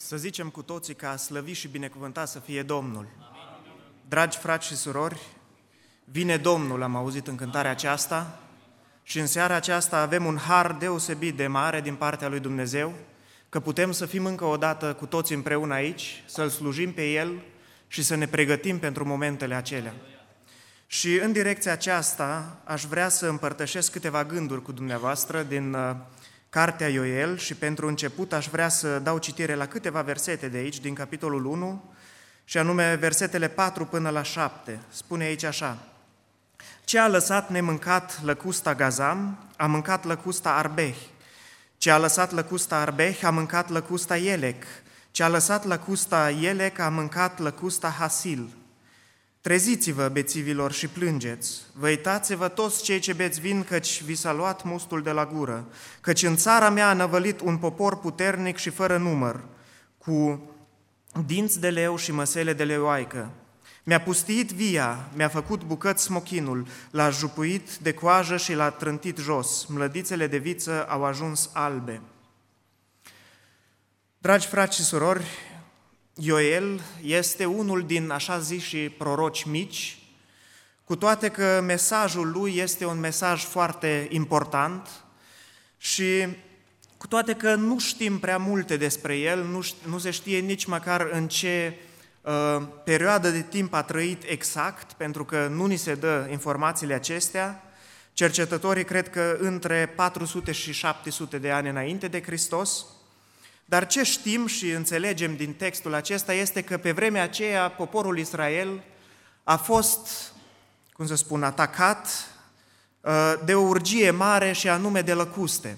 Să zicem cu toții că a slăvit și binecuvântat să fie Domnul. Dragi frați și surori, vine Domnul, am auzit în cântarea aceasta, și în seara aceasta avem un har deosebit de mare din partea lui Dumnezeu, că putem să fim încă o dată cu toți împreună aici, să-L slujim pe El și să ne pregătim pentru momentele acelea. Și în direcția aceasta aș vrea să împărtășesc câteva gânduri cu dumneavoastră din Cartea Ioel și pentru început aș vrea să dau citire la câteva versete de aici, din capitolul 1, și anume versetele 4 până la 7. Spune aici așa: Ce a lăsat nemâncat lăcusta Gazam, a mâncat lăcusta Arbeh. Ce a lăsat lăcusta Arbeh, a mâncat lăcusta Elec. Ce a lăsat lăcusta Elec, a mâncat lăcusta Hasil. Treziți-vă, bețivilor, și plângeți, văitați-vă toți cei ce beți vin, căci vi s-a luat mustul de la gură, căci în țara mea a năvălit un popor puternic și fără număr, cu dinți de leu și măsele de leoaică. Mi-a pustiit via, mi-a făcut bucăți smochinul, l-a jupuit de coajă și l-a trântit jos, mlădițele de viță au ajuns albe. Dragi frați și surori, Ioel este unul din așa ziși proroci mici, cu toate că mesajul lui este un mesaj foarte important și cu toate că nu știm prea multe despre el, nu se știe nici măcar în ce perioadă de timp a trăit exact, pentru că nu ni se dă informațiile acestea. Cercetătorii cred că între 400 și 700 de ani înainte de Hristos. Dar ce știm și înțelegem din textul acesta este că pe vremea aceea poporul Israel a fost, atacat de o urgie mare și anume de lăcuste.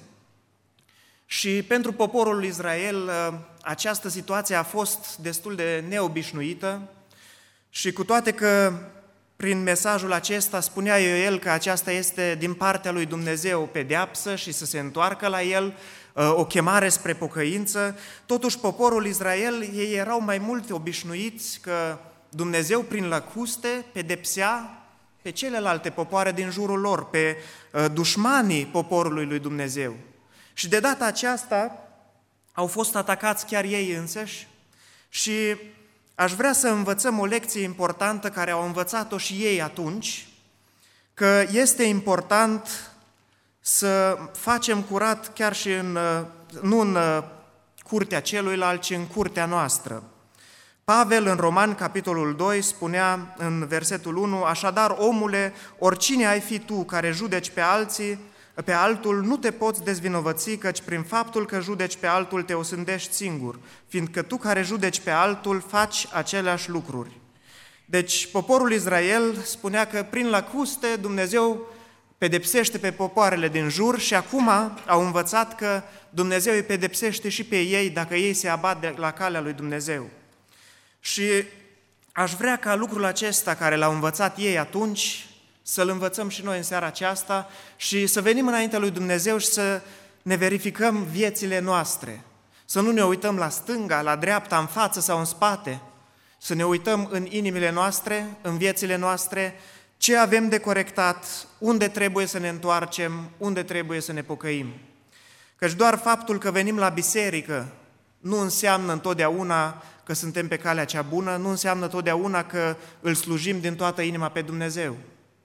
Și pentru poporul Israel această situație a fost destul de neobișnuită și cu toate că prin mesajul acesta spunea Ioel că aceasta este din partea lui Dumnezeu o pedeapsă și să se întoarcă la el, o chemare spre pocăință, totuși poporul Israel, ei erau mai mult obișnuiți că Dumnezeu prin lăcuste pedepsea pe celelalte popoare din jurul lor, pe dușmanii poporului lui Dumnezeu. Și de data aceasta au fost atacați chiar ei însăși și aș vrea să învățăm o lecție importantă care au învățat-o și ei atunci, că este important să facem curat chiar și nu în curtea celuilalt, ci în curtea noastră. Pavel în Romani, capitolul 2, spunea în versetul 1, Așadar, omule, oricine ai fi tu care judeci pe altul, nu te poți dezvinovăți, căci prin faptul că judeci pe altul te osândești singur, fiindcă tu care judeci pe altul faci aceleași lucruri. Deci poporul Israel spunea că prin lăcuste Dumnezeu pedepsește pe popoarele din jur și acum au învățat că Dumnezeu îi pedepsește și pe ei dacă ei se abat de la calea lui Dumnezeu. Și aș vrea ca lucrul acesta care l-au învățat ei atunci să-l învățăm și noi în seara aceasta și să venim înaintea lui Dumnezeu și să ne verificăm viețile noastre. Să nu ne uităm la stânga, la dreapta, în față sau în spate, să ne uităm în inimile noastre, în viețile noastre, ce avem de corectat, unde trebuie să ne întoarcem, unde trebuie să ne pocăim. Căci doar faptul că venim la biserică nu înseamnă întotdeauna că suntem pe calea cea bună, nu înseamnă întotdeauna că îl slujim din toată inima pe Dumnezeu.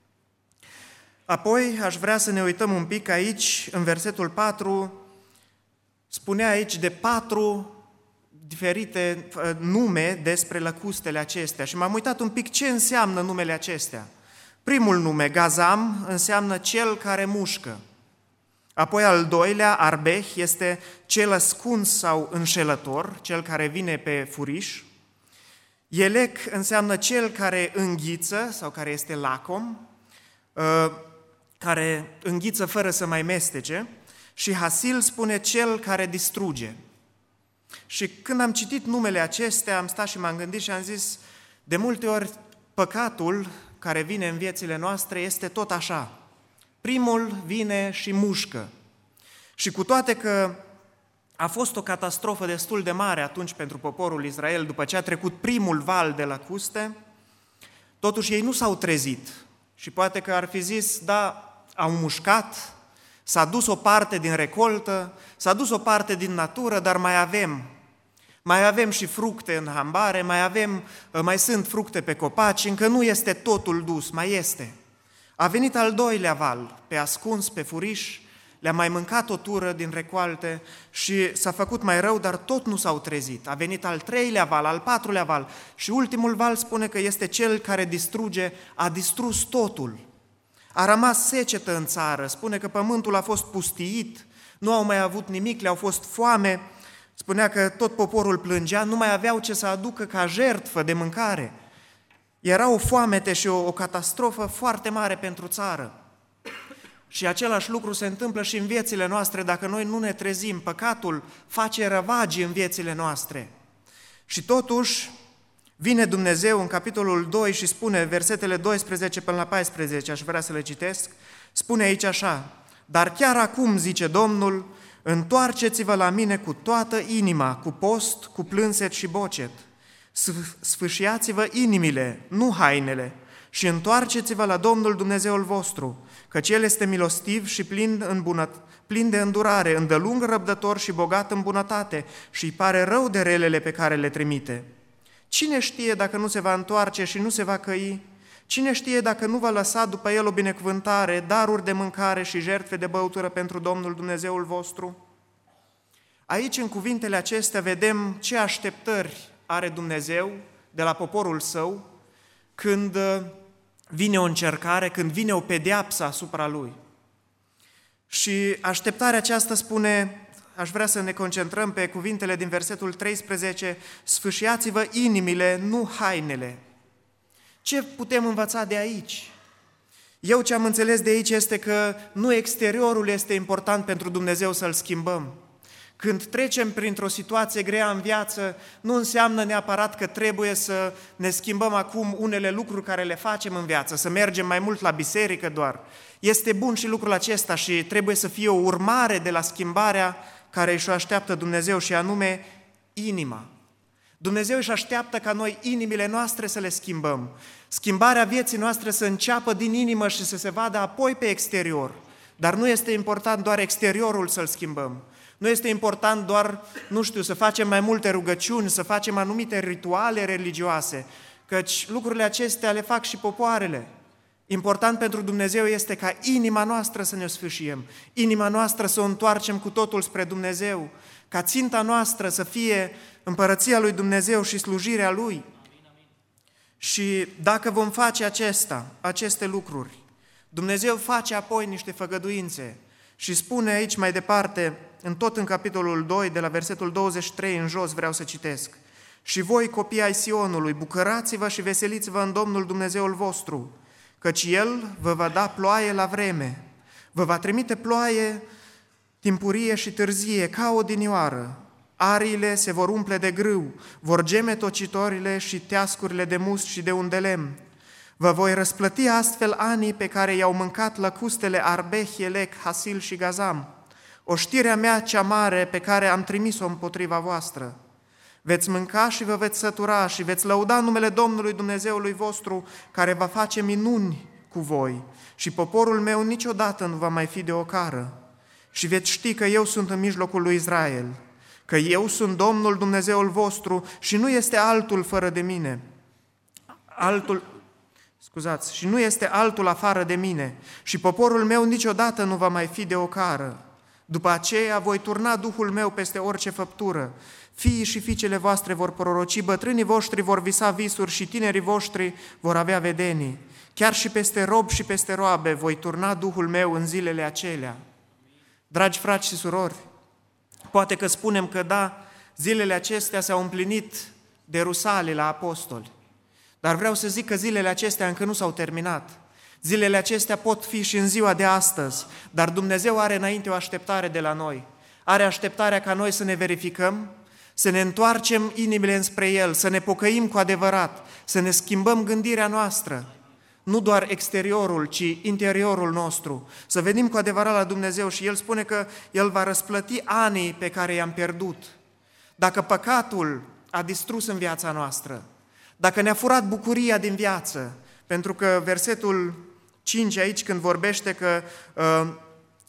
Apoi aș vrea să ne uităm un pic aici, în versetul 4, spunea aici de 4 diferite nume despre lăcustele acestea și m-am uitat un pic ce înseamnă numele acestea. Primul nume, Gazam, înseamnă cel care mușcă. Apoi al doilea, Arbeh, este cel ascuns sau înșelător, cel care vine pe furiș. Elec înseamnă cel care înghiță sau care este lacom, care înghiță fără să mai mestece. Și Hasil spune cel care distruge. Și când am citit numele acestea, am stat și m-am gândit și am zis, de multe ori păcatul care vine în viețile noastre este tot așa. Primul vine și mușcă. Și cu toate că a fost o catastrofă destul de mare atunci pentru poporul Israel, după ce a trecut primul val de lăcuste, totuși ei nu s-au trezit. Și poate că ar fi zis, da, au mușcat, s-a dus o parte din recoltă, s-a dus o parte din natură, dar mai avem. mai avem și fructe în hambare, mai sunt fructe pe copaci, încă nu este totul dus, mai este. A venit al doilea val, pe ascuns, pe furiș, le-a mai mâncat o tură din recoalte și s-a făcut mai rău, dar tot nu s-au trezit. A venit al treilea val, al patrulea val și ultimul val spune că este cel care distruge, a distrus totul. A rămas secetă în țară, spune că pământul a fost pustiit, nu au mai avut nimic, le-au fost foame, spunea că tot poporul plângea, nu mai aveau ce să aducă ca jertfă de mâncare. Era o foamete și o catastrofă foarte mare pentru țară. Și același lucru se întâmplă și în viețile noastre dacă noi nu ne trezim. Păcatul face răvagi în viețile noastre. Și totuși vine Dumnezeu în capitolul 2 și spune, versetele 12 până la 14, aș vrea să le citesc, spune aici așa: dar chiar acum, zice Domnul, întoarceți-vă la mine cu toată inima, cu post, cu plânset și bocet. Sfâșiați-vă inimile, nu hainele, și întoarceți-vă la Domnul Dumnezeul vostru, căci El este milostiv și plin de îndurare, îndelung răbdător și bogat în bunătate și îi pare rău de relele pe care le trimite. Cine știe dacă nu se va întoarce și nu se va căi? Cine știe dacă nu va lăsa după El o binecuvântare, daruri de mâncare și jertfe de băutură pentru Domnul Dumnezeul vostru? Aici, în cuvintele acestea, vedem ce așteptări are Dumnezeu de la poporul Său când vine o încercare, când vine o pedeapsă asupra Lui. Și așteptarea aceasta spune, aș vrea să ne concentrăm pe cuvintele din versetul 13, sfâșiați-vă inimile, nu hainele. Ce putem învăța de aici? Eu ce am înțeles de aici este că nu exteriorul este important pentru Dumnezeu să-L schimbăm. Când trecem printr-o situație grea în viață, nu înseamnă neapărat că trebuie să ne schimbăm acum unele lucruri care le facem în viață, să mergem mai mult la biserică doar. Este bun și lucrul acesta și trebuie să fie o urmare de la schimbarea care își o așteaptă Dumnezeu și anume inima. Dumnezeu își așteaptă ca noi inimile noastre să le schimbăm. Schimbarea vieții noastre să înceapă din inimă și să se vadă apoi pe exterior. Dar nu este important doar exteriorul să-l schimbăm. Nu este important doar, să facem mai multe rugăciuni, să facem anumite rituale religioase, căci lucrurile acestea le fac și popoarele. Important pentru Dumnezeu este ca inima noastră să ne sfâșiem, inima noastră să o întoarcem cu totul spre Dumnezeu, ca ținta noastră să fie împărăția lui Dumnezeu și slujirea Lui. Și dacă vom face aceste lucruri, Dumnezeu face apoi niște făgăduințe și spune aici mai departe, în capitolul 2, de la versetul 23 în jos, vreau să citesc. Și voi, copii ai Sionului, bucărați-vă și veseliți-vă în Domnul Dumnezeul vostru, căci El vă va da ploaie la vreme, vă va trimite ploaie timpurie și târzie, ca odinioară. Ariile se vor umple de grâu, vor geme tocitorile și teascurile de mus și de undelem. Vă voi răsplăti astfel anii pe care i-au mâncat lăcustele Arbeh, Elec, Hasil și Gazam, oștirea mea cea mare pe care am trimis-o împotriva voastră. Veți mânca și vă veți sătura și veți lăuda numele Domnului Dumnezeului vostru, care va face minuni cu voi și poporul meu niciodată nu va mai fi de ocară. Și veți ști că eu sunt în mijlocul lui Israel, că eu sunt Domnul Dumnezeul vostru și nu este altul fără de mine. Și nu este altul afară de mine și poporul meu niciodată nu va mai fi de ocară. După aceea voi turna Duhul meu peste orice făptură. Fiii și fiicele voastre vor proroci, bătrânii voștri vor visa visuri și tinerii voștri vor avea vedenii. Chiar și peste robi și peste roabe voi turna Duhul meu în zilele acelea. Dragi frați și surori, poate că spunem că da, zilele acestea s-au împlinit de rusale la apostoli, dar vreau să zic că zilele acestea încă nu s-au terminat. Zilele acestea pot fi și în ziua de astăzi, dar Dumnezeu are înainte o așteptare de la noi. Are așteptarea ca noi să ne verificăm, să ne întoarcem inimile înspre El, să ne pocăim cu adevărat, să ne schimbăm gândirea noastră, nu doar exteriorul, ci interiorul nostru, să venim cu adevărat la Dumnezeu și El spune că El va răsplăti anii pe care i-am pierdut. Dacă păcatul a distrus în viața noastră, dacă ne-a furat bucuria din viață, pentru că versetul 5 aici când vorbește că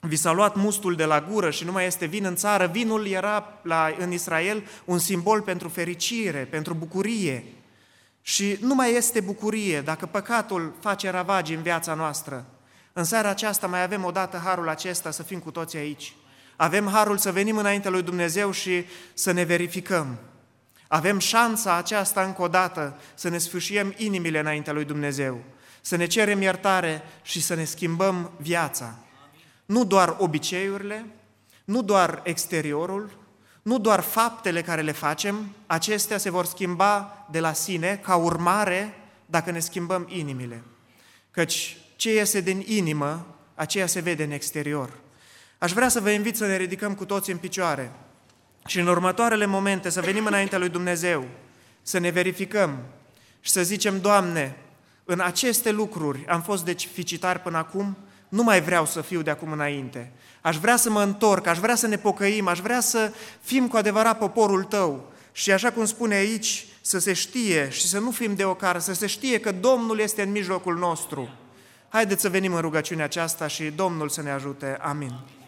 vi s-a luat mustul de la gură și nu mai este vin în țară. Vinul era în Israel un simbol pentru fericire, pentru bucurie. Și nu mai este bucurie dacă păcatul face ravagii în viața noastră. În seara aceasta mai avem odată harul acesta să fim cu toții aici. Avem harul să venim înaintea lui Dumnezeu și să ne verificăm. Avem șansa aceasta încă o dată să ne sfâșiem inimile înaintea lui Dumnezeu, să ne cerem iertare și să ne schimbăm viața. Nu doar obiceiurile, nu doar exteriorul, nu doar faptele care le facem, acestea se vor schimba de la sine, ca urmare, dacă ne schimbăm inimile. Căci ce iese din inimă, aceea se vede în exterior. Aș vrea să vă invit să ne ridicăm cu toți în picioare și în următoarele momente să venim înaintea lui Dumnezeu, să ne verificăm și să zicem: Doamne, în aceste lucruri am fost deficitar până acum, nu mai vreau să fiu de acum înainte. Aș vrea să mă întorc, aș vrea să ne pocăim, aș vrea să fim cu adevărat poporul Tău. Și așa cum spune aici, să se știe și să nu fim de ocară, să se știe că Domnul este în mijlocul nostru. Haideți să venim în rugăciunea aceasta și Domnul să ne ajute. Amin.